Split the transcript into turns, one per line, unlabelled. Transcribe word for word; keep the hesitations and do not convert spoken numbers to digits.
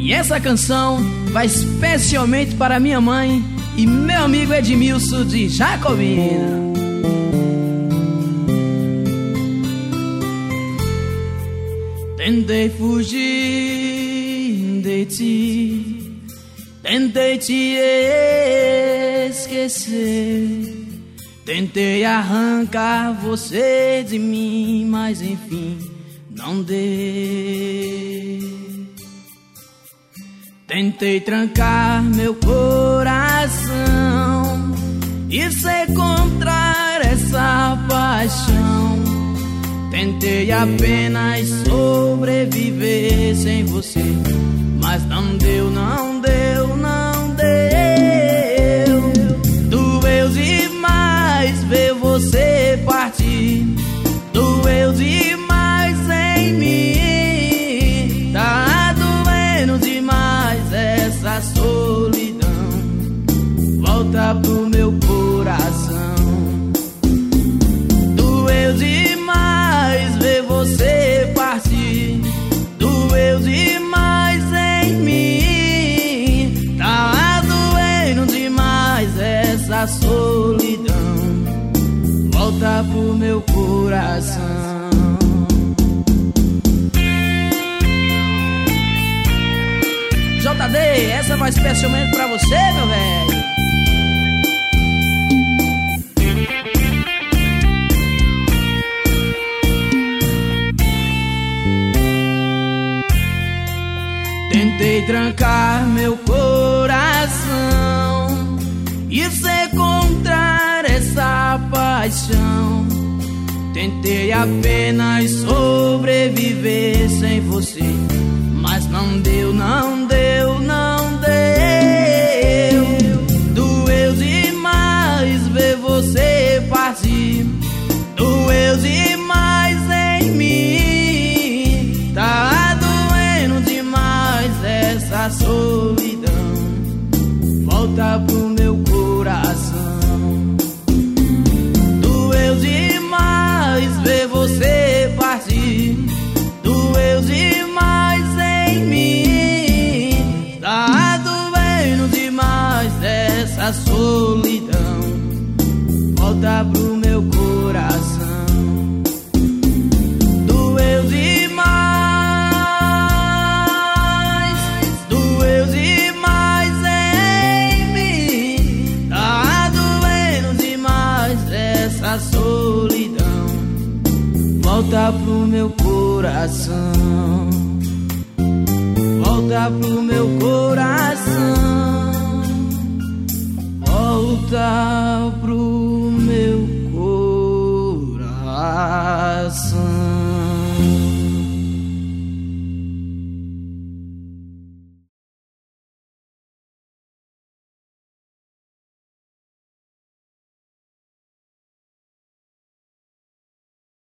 E essa canção vai especialmente para minha mãe e meu amigo Edmilson de Jacobina. Tentei fugir de ti, tentei te esquecer, tentei arrancar você de mim, mas enfim não deu. Tentei trancar meu coração e sequestrar essa paixão. Tentei apenas sobreviver sem você, mas não deu, não deu, não deu. Doeu demais ver você partir, doeu demais em mim. Tá doendo demais essa solidão, volta pro meu coração. Doeu demais ver você partir, doeu demais em mim. Tá doendo demais essa solidão, volta pro meu coração. J D, essa vai especialmente pra você, meu velho. Tentei trancar meu coração e sequestrar essa paixão. Tentei apenas sobreviver sem você, mas não deu, não deu, não deu. Doeu demais ver você partir, doeu demais em mim. Tá doendo demais essa solidão, volta pro meu coração. Doeu demais ver você partir, doeu demais em mim. Tá doendo demais essa solidão, volta pro meu coração. Doeu demais, doeu demais em mim. Tá doendo demais essa solidão, volta pro meu coração, volta pro meu coração, volta pro